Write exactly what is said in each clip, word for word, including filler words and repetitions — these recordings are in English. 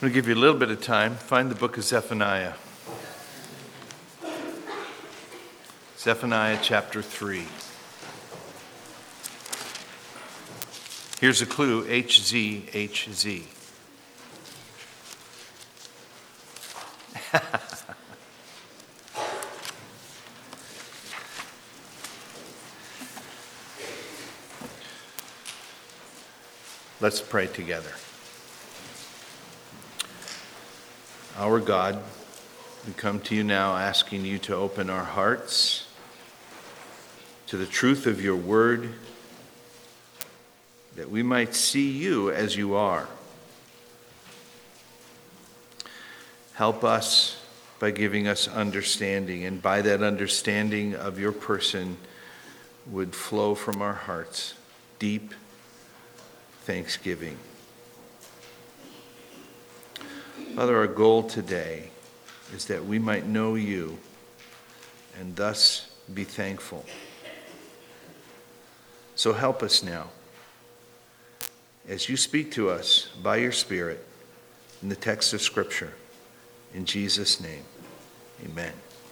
I'm going to give you a little bit of time. Find the book of Zephaniah. Zephaniah chapter three. Here's a clue, H Z H Z. Let's pray together. Our God, we come to you now asking you to open our hearts to the truth of your word, that we might see you as you are. Help us by giving us understanding, and by that understanding of your person would flow from our hearts deep thanksgiving. Father, our goal today is that we might know you and thus be thankful. So help us now as you speak to us by your Spirit in the text of Scripture. In Jesus' name, amen.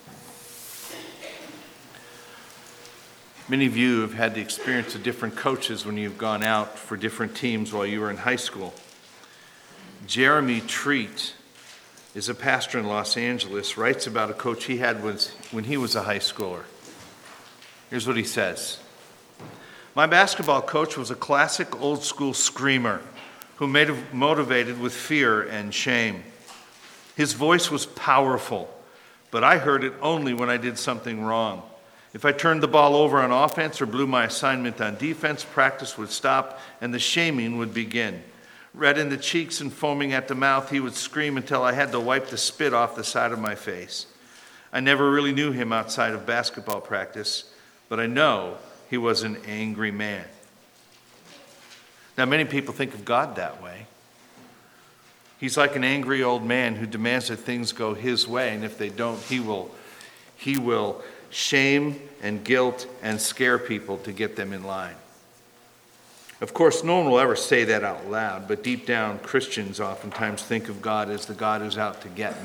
Many of you have had the experience of different coaches when you've gone out for different teams while you were in high school. Jeremy Treat is a pastor in Los Angeles, writes about a coach he had when he was a high schooler. Here's what he says. My basketball coach was a classic old school screamer who made motivated with fear and shame. His voice was powerful, but I heard it only when I did something wrong. If I turned the ball over on offense or blew my assignment on defense, practice would stop and the shaming would begin. Red in the cheeks and foaming at the mouth, he would scream until I had to wipe the spit off the side of my face. I never really knew him outside of basketball practice, but I know he was an angry man. Now, many people think of God that way. He's like an angry old man who demands that things go his way, and if they don't, he will, he will shame and guilt and scare people to get them in line. Of course, no one will ever say that out loud, but deep down, Christians oftentimes think of God as the God who's out to get me.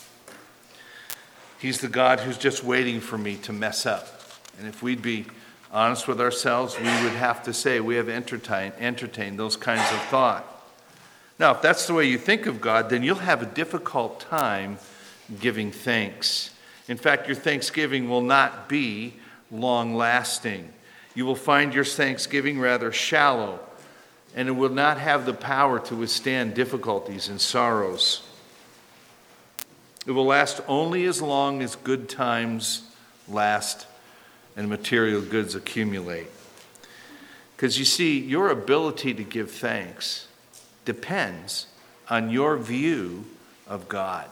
He's the God who's just waiting for me to mess up. And if we'd be honest with ourselves, we would have to say we have entertained, entertained those kinds of thought. Now, if that's the way you think of God, then you'll have a difficult time giving thanks. In fact, your thanksgiving will not be long-lasting. You will find your thanksgiving rather shallow, and it will not have the power to withstand difficulties and sorrows. It will last only as long as good times last and material goods accumulate. Because you see, your ability to give thanks depends on your view of God.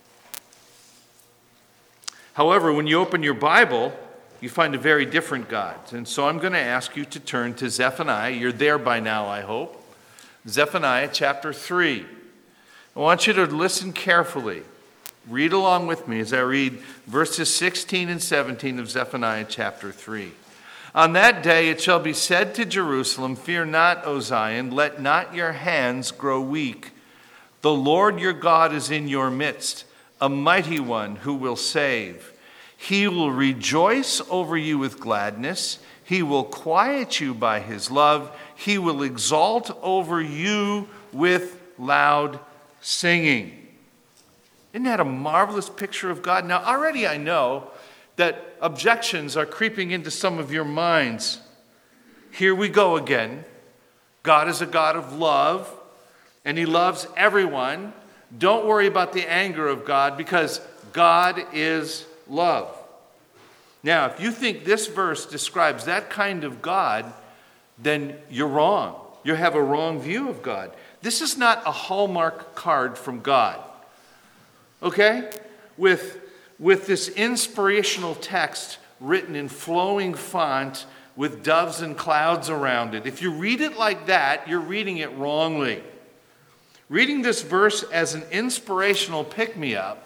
However, when you open your Bible, you find a very different God. And so I'm going to ask you to turn to Zephaniah. You're there by now, I hope. Zephaniah chapter three. I want you to listen carefully. Read along with me as I read verses sixteen and seventeen of Zephaniah chapter three. On that day it shall be said to Jerusalem, fear not, O Zion, let not your hands grow weak. The Lord your God is in your midst, a mighty one who will save. He will rejoice over you with gladness. He will quiet you by his love. He will exalt over you with loud singing. Isn't that a marvelous picture of God? Now, already I know that objections are creeping into some of your minds. Here we go again. God is a God of love, and he loves everyone. Don't worry about the anger of God, because God is love. Now, if you think this verse describes that kind of God, then you're wrong. You have a wrong view of God. This is not a Hallmark card from God. Okay? With, with this inspirational text written in flowing font with doves and clouds around it. If you read it like that, you're reading it wrongly. Reading this verse as an inspirational pick-me-up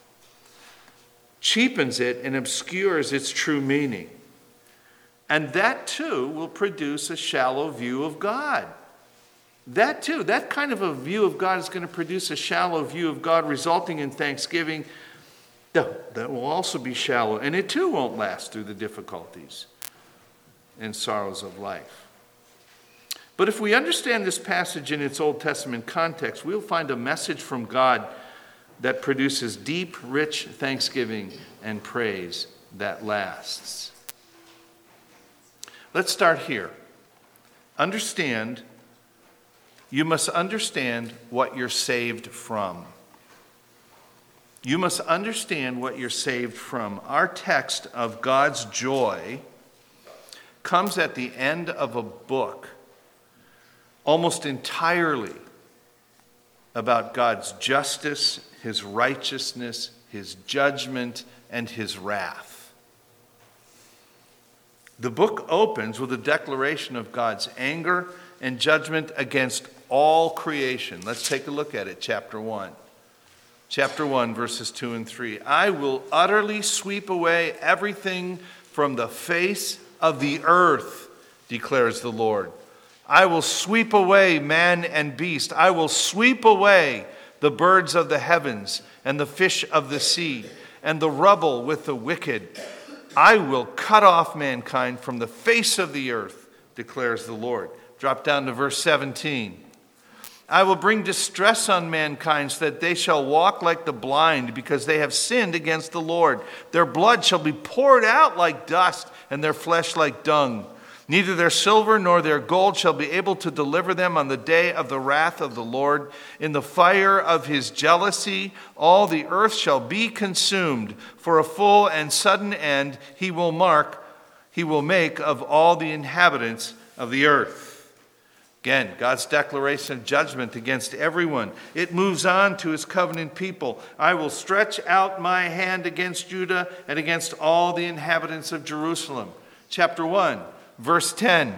cheapens it and obscures its true meaning. And that too will produce a shallow view of God. that too, that kind of a view of God is going to produce a shallow view of God, resulting in thanksgiving. No, that will also be shallow, and it too won't last through the difficulties and sorrows of life. But if we understand this passage in its Old Testament context, we'll find a message from God that produces deep, rich thanksgiving and praise that lasts. Let's start here. Understand, you must understand what you're saved from. You must understand what you're saved from. Our text of God's joy comes at the end of a book almost entirely about God's justice, his righteousness, his judgment, and his wrath. The book opens with a declaration of God's anger and judgment against all creation. Let's take a look at it, chapter one. Chapter one, verses two and three. I will utterly sweep away everything from the face of the earth, declares the Lord. I will sweep away man and beast. I will sweep away the birds of the heavens and the fish of the sea and the rubble with the wicked. I will cut off mankind from the face of the earth, declares the Lord. Drop down to verse seventeen. I will bring distress on mankind so that they shall walk like the blind because they have sinned against the Lord. Their blood shall be poured out like dust and their flesh like dung. Neither their silver nor their gold shall be able to deliver them on the day of the wrath of the Lord. In the fire of his jealousy, all the earth shall be consumed. For a full and sudden end he will mark, he will make of all the inhabitants of the earth. Again, God's declaration of judgment against everyone. It moves on to his covenant people. I will stretch out my hand against Judah and against all the inhabitants of Jerusalem. Chapter one. Verse ten,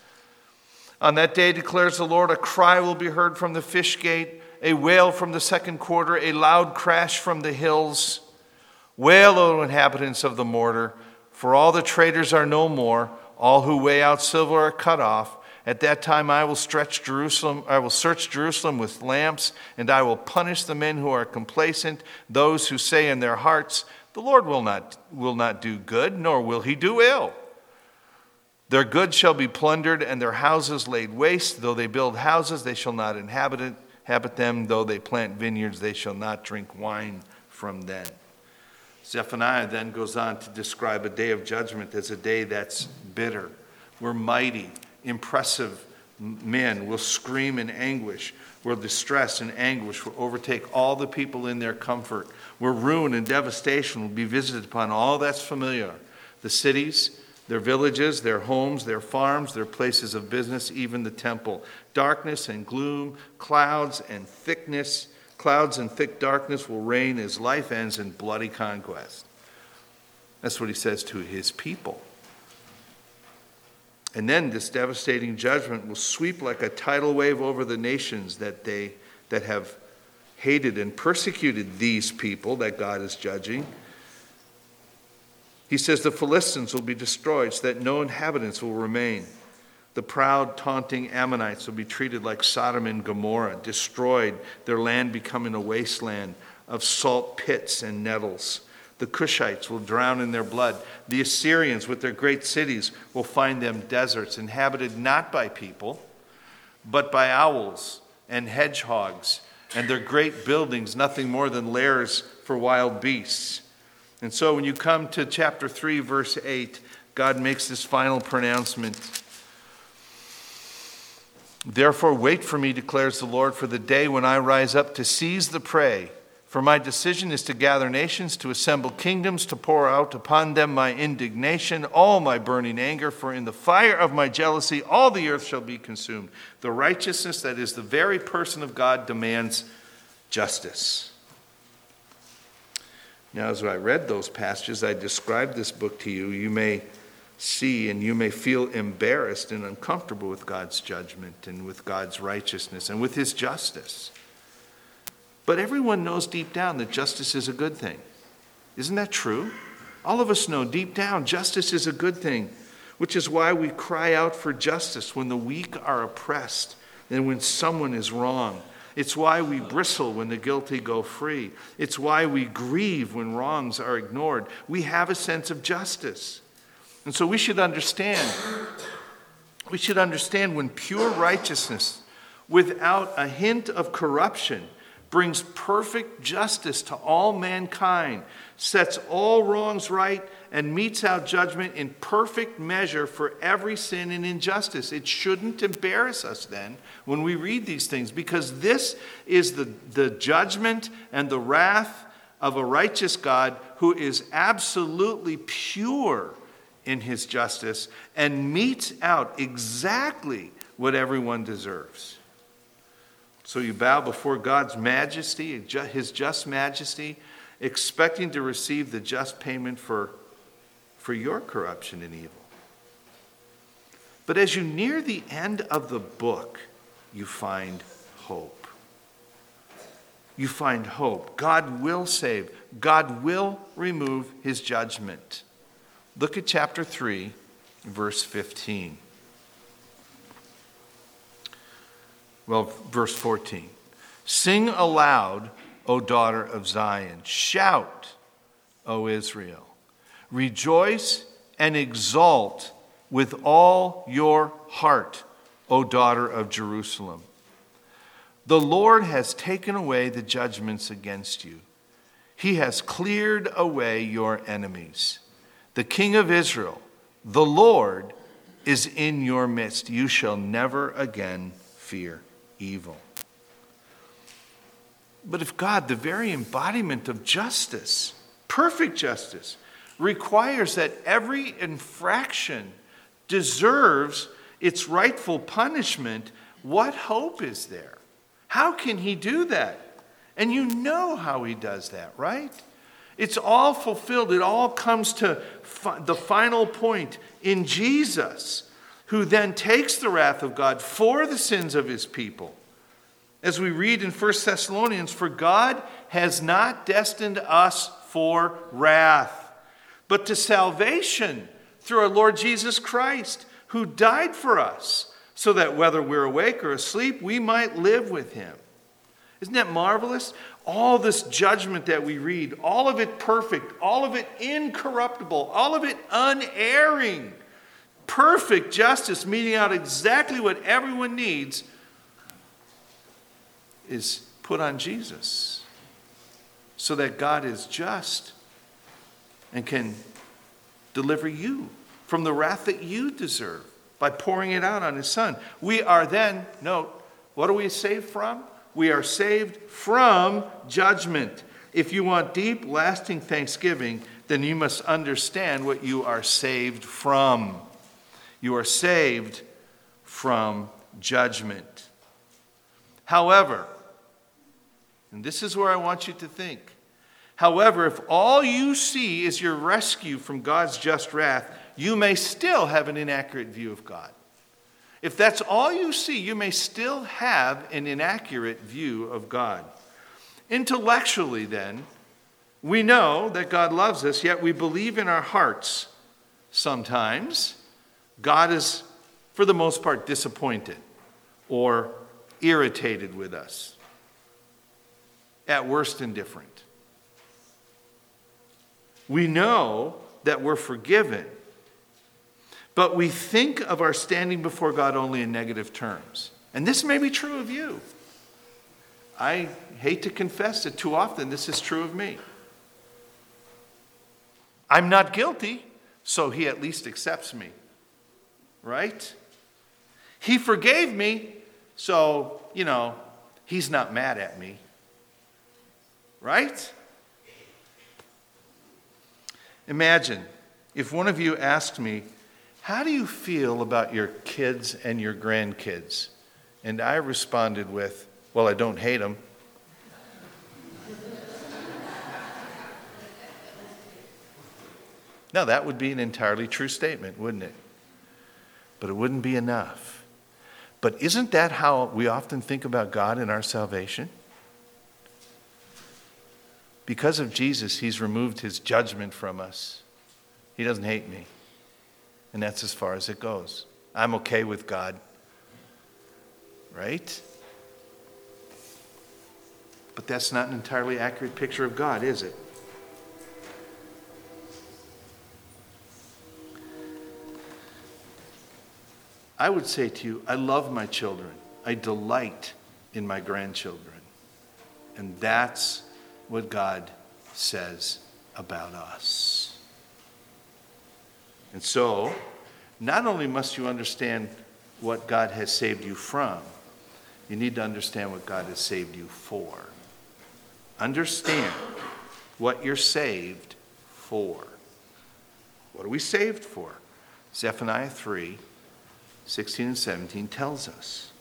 on that day, declares the Lord, a cry will be heard from the fish gate, a wail from the second quarter, a loud crash from the hills. Wail, O inhabitants of the mortar, for all the traders are no more, all who weigh out silver are cut off. At that time I will stretch Jerusalem, I will search Jerusalem with lamps, and I will punish the men who are complacent, those who say in their hearts, the Lord will not, will not do good, nor will he do ill. Their goods shall be plundered, and their houses laid waste. Though they build houses, they shall not inhabit, it, inhabit them. Though they plant vineyards, they shall not drink wine from them. Zephaniah then goes on to describe a day of judgment as a day that's bitter, where mighty, impressive men will scream in anguish, where distress and anguish will overtake all the people in their comfort, where ruin and devastation will be visited upon all that's familiar, the cities, their villages, their homes, their farms, their places of business, even the temple. Darkness and gloom, clouds and thickness, clouds and thick darkness will reign as life ends in bloody conquest. That's what he says to his people. And then this devastating judgment will sweep like a tidal wave over the nations that they that have hated and persecuted these people that God is judging. He says the Philistines will be destroyed so that no inhabitants will remain. The proud, taunting Ammonites will be treated like Sodom and Gomorrah, destroyed, their land becoming a wasteland of salt pits and nettles. The Cushites will drown in their blood. The Assyrians with their great cities will find them deserts, inhabited not by people, but by owls and hedgehogs, and their great buildings nothing more than lairs for wild beasts. And so when you come to chapter three, verse eight, God makes this final pronouncement. Therefore wait for me, declares the Lord, for the day when I rise up to seize the prey. For my decision is to gather nations, to assemble kingdoms, to pour out upon them my indignation, all my burning anger. For in the fire of my jealousy all the earth shall be consumed. The righteousness that is the very person of God demands justice. Now, as I read those passages, I described this book to you. You may see and you may feel embarrassed and uncomfortable with God's judgment and with God's righteousness and with his justice. But everyone knows deep down that justice is a good thing. Isn't that true? All of us know deep down justice is a good thing, which is why we cry out for justice when the weak are oppressed, and when someone is wrong. It's why we bristle when the guilty go free. It's why we grieve when wrongs are ignored. We have a sense of justice. And so we should understand, we should understand when pure righteousness, without a hint of corruption, brings perfect justice to all mankind, sets all wrongs right, and metes out judgment in perfect measure for every sin and injustice. It shouldn't embarrass us then when we read these things, because this is the, the judgment and the wrath of a righteous God who is absolutely pure in his justice and metes out exactly what everyone deserves. So you bow before God's majesty, his just majesty, expecting to receive the just payment for, for your corruption and evil. But as you near the end of the book, you find hope. You find hope. God will save. God will remove his judgment. Look at chapter three, verse fifteen. Well, verse fourteen. Sing aloud, O daughter of Zion. Shout, O Israel. Rejoice and exult with all your heart, O daughter of Jerusalem. The Lord has taken away the judgments against you. He has cleared away your enemies. The King of Israel, the Lord, is in your midst. You shall never again fear evil. But if God, the very embodiment of justice, perfect justice, requires that every infraction deserves its rightful punishment, what hope is there? How can he do that? And you know how he does that, right? It's all fulfilled. It all comes to fi- the final point in Jesus, who then takes the wrath of God for the sins of his people. As we read in First Thessalonians, for God has not destined us for wrath, but to salvation through our Lord Jesus Christ, who died for us, so that whether we're awake or asleep, we might live with him. Isn't that marvelous? All this judgment that we read, all of it perfect, all of it incorruptible, all of it unerring, perfect justice, meting out exactly what everyone needs, is put on Jesus, so that God is just and can deliver you from the wrath that you deserve by pouring it out on his Son. We are then, note, what are we saved from? We are saved from judgment. If you want deep, lasting thanksgiving, then you must understand what you are saved from. You are saved from judgment. However, and this is where I want you to think, however, if all you see is your rescue from God's just wrath, you may still have an inaccurate view of God. If that's all you see, you may still have an inaccurate view of God. Intellectually, then, we know that God loves us, yet we believe in our hearts sometimes God is, for the most part, disappointed or irritated with us. At worst, indifferent. We know that we're forgiven, but we think of our standing before God only in negative terms. And this may be true of you. I hate to confess that too often this is true of me. I'm not guilty, so he at least accepts me. Right? He forgave me, so, you know, he's not mad at me. Right? Imagine if one of you asked me, how do you feel about your kids and your grandkids? And I responded with, well, I don't hate them. Now, that would be an entirely true statement, wouldn't it? But it wouldn't be enough. But isn't that how we often think about God and our salvation? Because of Jesus, he's removed his judgment from us. He doesn't hate me. And that's as far as it goes. I'm okay with God. right? But that's not an entirely accurate picture of God, is it? I would say to you, I love my children. I delight in my grandchildren. And that's what God says about us. And so, not only must you understand what God has saved you from, you need to understand what God has saved you for. Understand what you're saved for. What are we saved for? Zephaniah three, sixteen and seventeen tells us.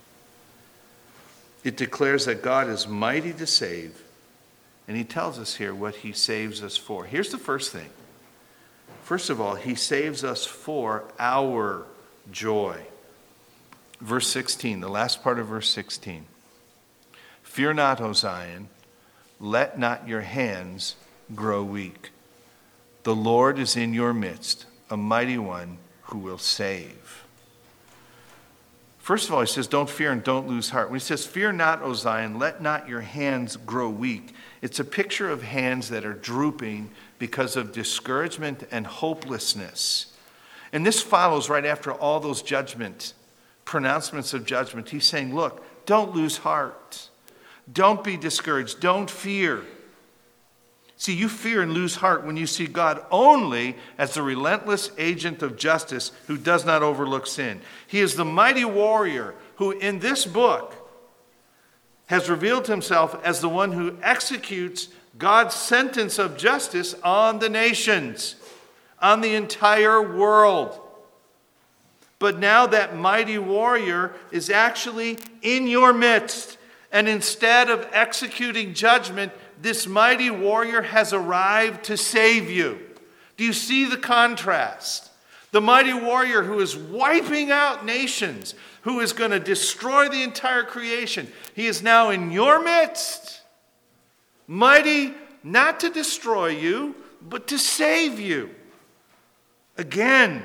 It declares that God is mighty to save, and he tells us here what he saves us for. Here's the first thing. First of all, he saves us for our joy. Verse sixteen, the last part of verse sixteen. Fear not, O Zion, let not your hands grow weak. The Lord is in your midst, a mighty one who will save. First of all, he says, don't fear and don't lose heart. When he says, fear not, O Zion, let not your hands grow weak, it's a picture of hands that are drooping because of discouragement and hopelessness. And this follows right after all those judgment, pronouncements of judgment. He's saying, look, don't lose heart. Don't be discouraged. Don't fear. See, you fear and lose heart when you see God only as the relentless agent of justice who does not overlook sin. He is the mighty warrior who in this book has revealed himself as the one who executes God's sentence of justice on the nations, on the entire world. But now that mighty warrior is actually in your midst. And instead of executing judgment, this mighty warrior has arrived to save you. Do you see the contrast? The mighty warrior who is wiping out nations, who is going to destroy the entire creation. He is now in your midst. Mighty not to destroy you, but to save you. Again.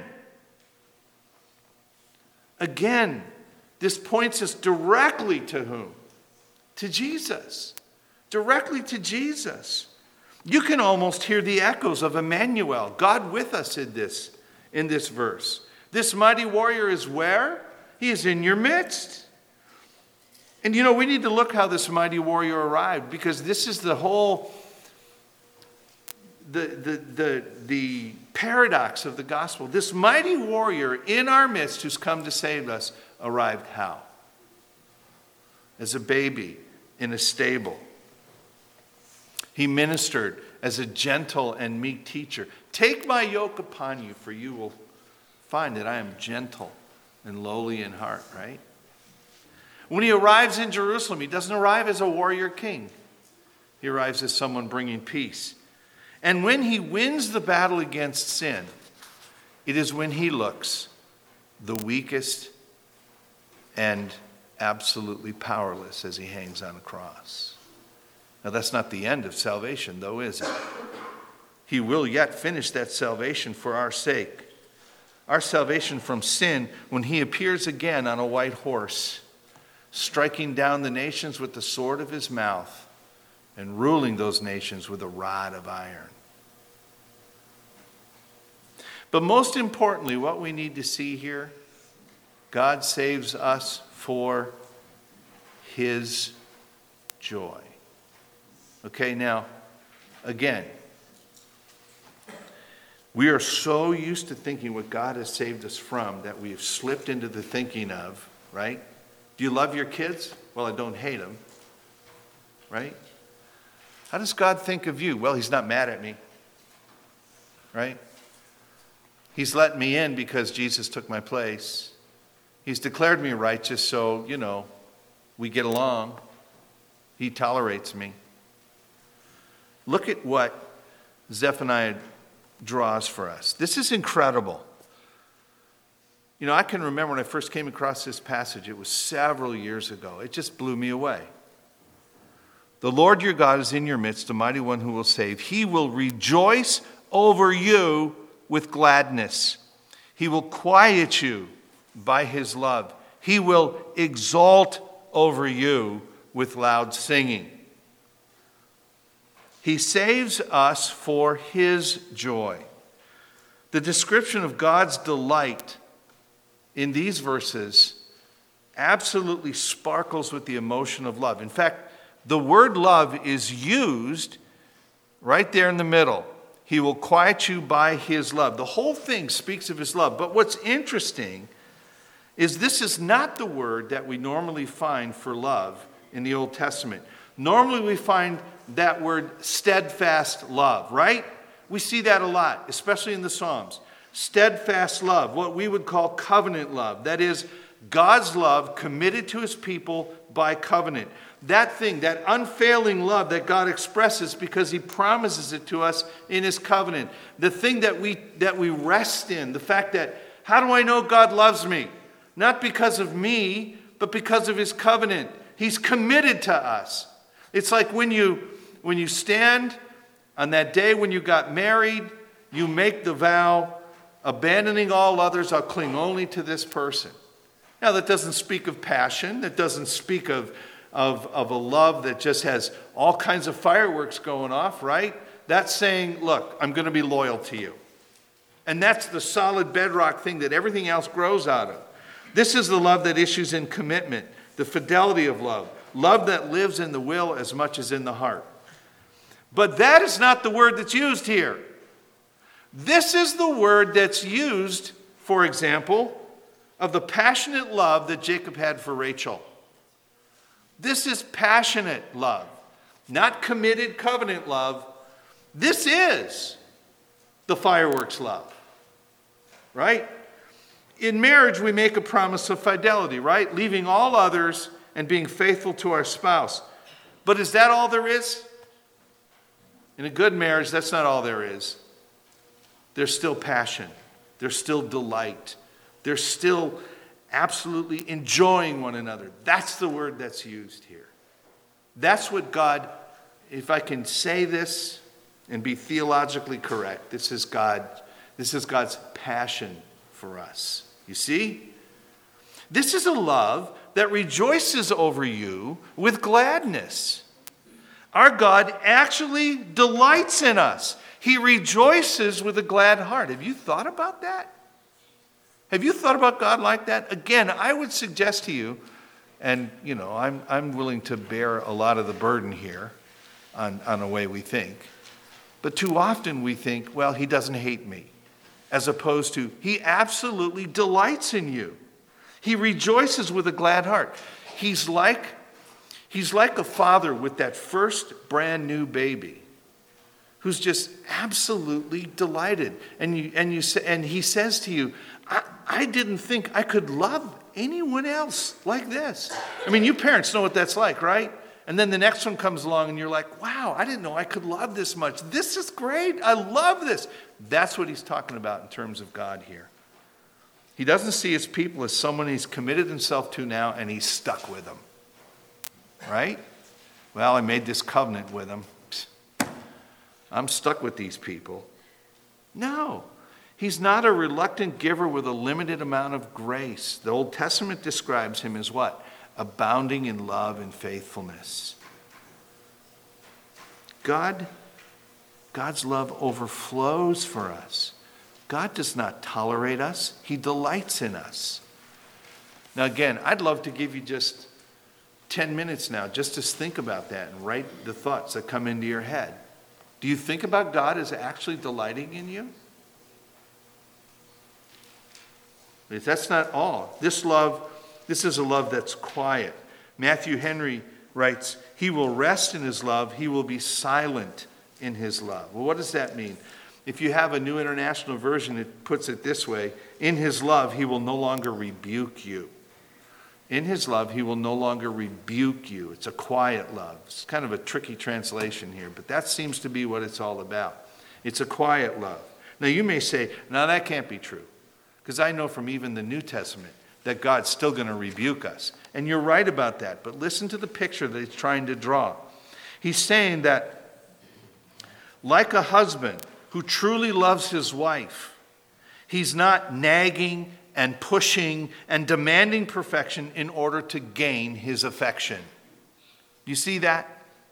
Again. This points us directly to whom? To Jesus. Directly to Jesus. You can almost hear the echoes of Emmanuel, God with us in this, in this verse. This mighty warrior is where? He is in your midst. And you know, we need to look how this mighty warrior arrived, because this is the whole, the, the, the, the paradox of the gospel. This mighty warrior in our midst who's come to save us arrived how? As a baby in a stable. He ministered as a gentle and meek teacher. Take my yoke upon you, for you will find that I am gentle and lowly in heart, right? When he arrives in Jerusalem, he doesn't arrive as a warrior king. He arrives as someone bringing peace. And when he wins the battle against sin, it is when he looks the weakest and absolutely powerless as he hangs on a cross. Now, that's not the end of salvation, though, is it? He will yet finish that salvation for our sake. Our salvation from sin when he appears again on a white horse, striking down the nations with the sword of his mouth and ruling those nations with a rod of iron. But most importantly, what we need to see here, God saves us for his joy. Okay, now, again, we are so used to thinking what God has saved us from that we've slipped into the thinking of, right? Do you love your kids? Well, I don't hate them, right? How does God think of you? Well, he's not mad at me, right? He's let me in because Jesus took my place. He's declared me righteous, so, you know, we get along. He tolerates me. Look at what Zephaniah draws for us. This is incredible. You know, I can remember when I first came across this passage, it was several years ago. It just blew me away. The Lord your God is in your midst, the mighty one who will save. He will rejoice over you with gladness. He will quiet you by his love. He will exalt over you with loud singing. He saves us for his joy. The description of God's delight in these verses absolutely sparkles with the emotion of love. In fact, the word love is used right there in the middle. He will quiet you by his love. The whole thing speaks of his love. But what's interesting is this is not the word that we normally find for love in the Old Testament. Normally we find that word steadfast love, right? We see that a lot, especially in the Psalms. Steadfast love, what we would call covenant love. That is, God's love committed to his people by covenant. That thing, that unfailing love that God expresses because he promises it to us in his covenant. The thing that we that we rest in, the fact that, how do I know God loves me? Not because of me, but because of his covenant. He's committed to us. It's like when you when you stand on that day when you got married, you make the vow, abandoning all others, I'll cling only to this person. Now, that doesn't speak of passion. That doesn't speak of, of, of a love that just has all kinds of fireworks going off, right? That's saying, look, I'm going to be loyal to you. And that's the solid bedrock thing that everything else grows out of. This is the love that issues in commitment, the fidelity of love, love that lives in the will as much as in the heart. But that is not the word that's used here. This is the word that's used, for example, of the passionate love that Jacob had for Rachel. This is passionate love, not committed covenant love. This is the fireworks love, right? In marriage, we make a promise of fidelity, right? Leaving all others and being faithful to our spouse. But is that all there is? In a good marriage, that's not all there is. There's still passion. There's still delight. They're still absolutely enjoying one another. That's the word that's used here. That's what God, if I can say this and be theologically correct, this is God, this is God's passion for us. You see? This is a love that rejoices over you with gladness. Our God actually delights in us. He rejoices with a glad heart. Have you thought about that? Have you thought about God like that? Again, I would suggest to you, and you know, I'm I'm willing to bear a lot of the burden here on, on the way we think. But too often we think, well, he doesn't hate me, as opposed to he absolutely delights in you. He rejoices with a glad heart. He's like, he's like a father with that first brand new baby who's just absolutely delighted. And you and you say, and he says to you, I, I didn't think I could love anyone else like this. I mean, you parents know what that's like, right? And then the next one comes along and you're like, wow, I didn't know I could love this much. This is great. I love this. That's what he's talking about in terms of God here. He doesn't see his people as someone he's committed himself to now and he's stuck with them. Right? Well, I made this covenant with them. I'm stuck with these people. No. He's not a reluctant giver with a limited amount of grace. The Old Testament describes him as what? Abounding in love and faithfulness. God, God's love overflows for us. God does not tolerate us. He delights in us. Now again, I'd love to give you just ten minutes now just to think about that and write the thoughts that come into your head. Do you think about God as actually delighting in you? But that's not all. This love, this is a love that's quiet. Matthew Henry writes, he will rest in his love. He will be silent in his love. Well, what does that mean? If you have a New International Version, it puts it this way. In his love, he will no longer rebuke you. In his love, he will no longer rebuke you. It's a quiet love. It's kind of a tricky translation here, but that seems to be what it's all about. It's a quiet love. Now, you may say, no, that can't be true. Because I know from even the New Testament that God's still going to rebuke us. And you're right about that. But listen to the picture that he's trying to draw. He's saying that like a husband who truly loves his wife, he's not nagging and pushing and demanding perfection in order to gain his affection. You see that?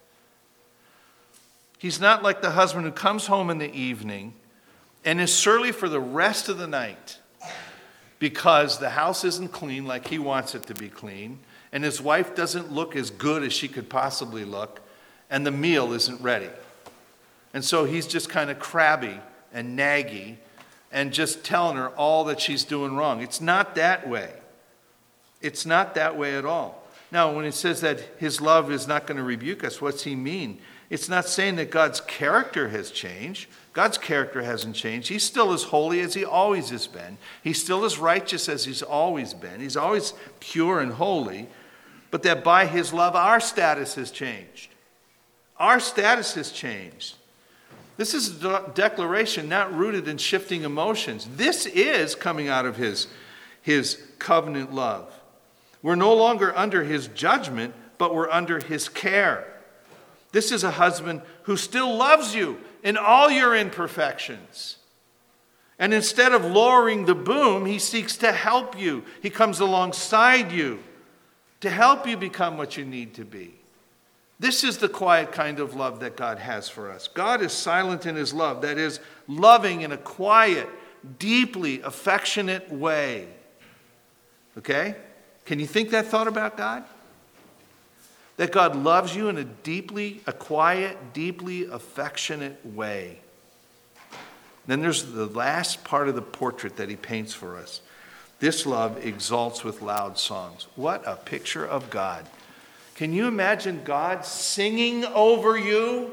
He's not like the husband who comes home in the evening and is surly for the rest of the night because the house isn't clean like he wants it to be clean, and his wife doesn't look as good as she could possibly look, and the meal isn't ready. And so he's just kind of crabby and naggy and just telling her all that she's doing wrong. It's not that way. It's not that way at all. Now, when it says that his love is not going to rebuke us, what's he mean? It's not saying that God's character has changed. God's character hasn't changed. He's still as holy as he always has been. He's still as righteous as he's always been. He's always pure and holy. But that by his love, our status has changed. Our status has changed. This is a de- declaration not rooted in shifting emotions. This is coming out of his, his covenant love. We're no longer under his judgment, but we're under his care. This is a husband who still loves you in all your imperfections. And instead of lowering the boom, he seeks to help you. He comes alongside you to help you become what you need to be. This is the quiet kind of love that God has for us. God is silent in his love. That is, loving in a quiet, deeply affectionate way. Okay? Can you think that thought about God? That God loves you in a deeply, a quiet, deeply affectionate way. Then there's the last part of the portrait that he paints for us. This love exalts with loud songs. What a picture of God. Can you imagine God singing over you?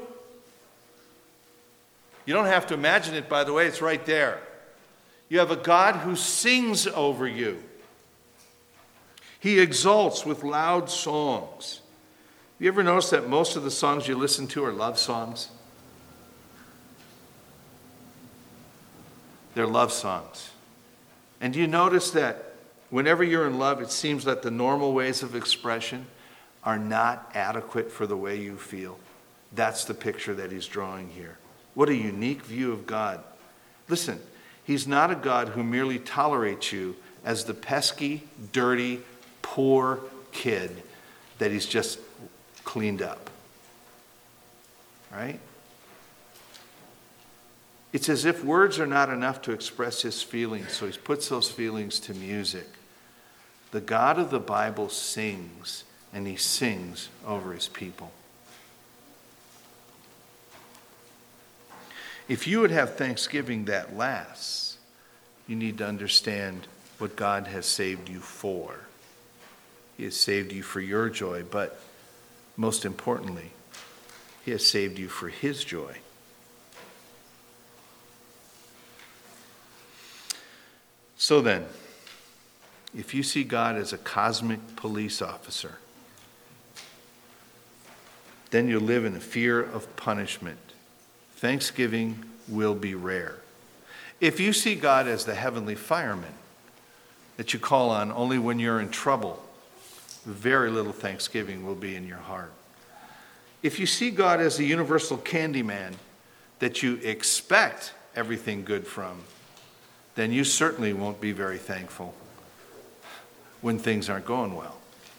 You don't have to imagine it, by the way, it's right there. You have a God who sings over you. He exalts with loud songs. You ever notice that most of the songs you listen to are love songs? They're love songs. And do you notice that whenever you're in love, it seems that the normal ways of expression are not adequate for the way you feel? That's the picture that he's drawing here. What a unique view of God. Listen, he's not a God who merely tolerates you as the pesky, dirty, poor kid that he's just cleaned up. Right? It's as if words are not enough to express his feelings, so he puts those feelings to music. The God of the Bible sings, and he sings over his people. If you would have thanksgiving that lasts, you need to understand what God has saved you for. He has saved you for your joy, but most importantly, he has saved you for his joy. So then, if you see God as a cosmic police officer, then you live in the fear of punishment. Thanksgiving will be rare. If you see God as the heavenly fireman that you call on only when you're in trouble, very little thanksgiving will be in your heart. If you see God as the universal Candyman that you expect everything good from, then you certainly won't be very thankful when things aren't going well.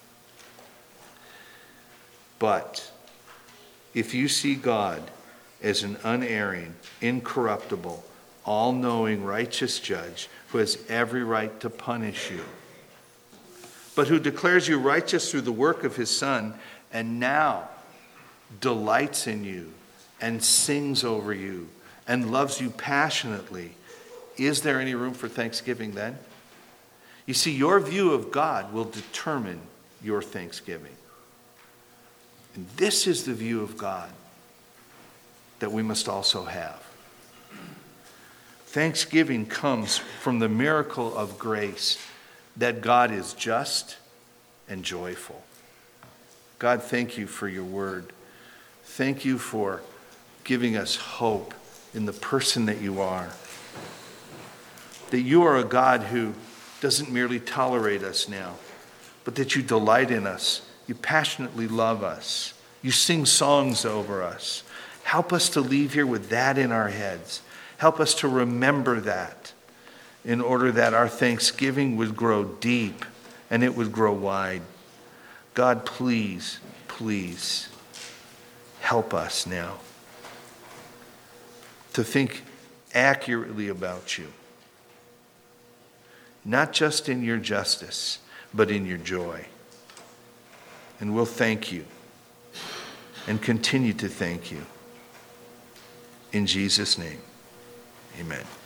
But if you see God as an unerring, incorruptible, all-knowing, righteous judge who has every right to punish you, but who declares you righteous through the work of his Son, and now delights in you and sings over you and loves you passionately, is there any room for thanksgiving then? You see, your view of God will determine your thanksgiving. And this is the view of God that we must also have. Thanksgiving comes from the miracle of grace that God is just and joyful. God, thank you for your word. Thank you for giving us hope in the person that you are. That you are a God who doesn't merely tolerate us now, but that you delight in us. You passionately love us. You sing songs over us. Help us to leave here with that in our heads. Help us to remember that in order that our thanksgiving would grow deep and it would grow wide. God, please, please help us now to think accurately about you. Not just in your justice, but in your joy. And we'll thank you and continue to thank you. In Jesus' name, amen.